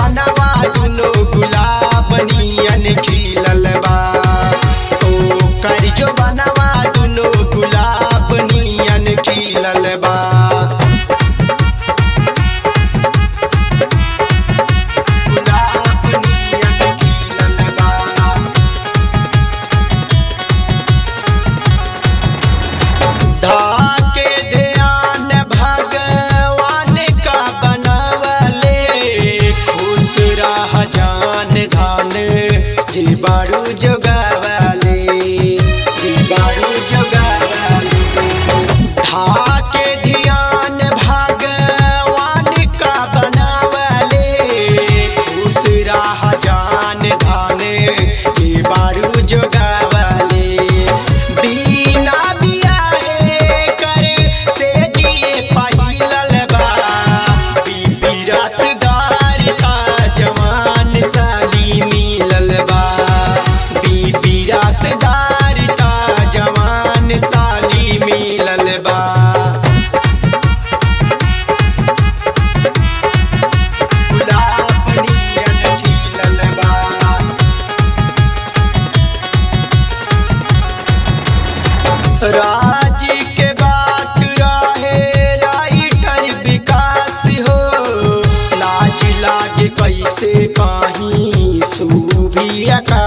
बनवा दुनो गुलाब नियन खिलल बा। ओकर जो बनवा दुनो गुलाब नियन खिलल बा। धाके ध्यान भगवान का बनवले, खुश रह जान धान जी बारू जोगावले, जी बारू जोगावले। धाके ध्यान भगवान का बनवले, खुश रह जान धान जी बारू जोगावले। बिना राजी के बात रहे राइटर विकास हो, लाज लागे कैसे कहीं सूभिया का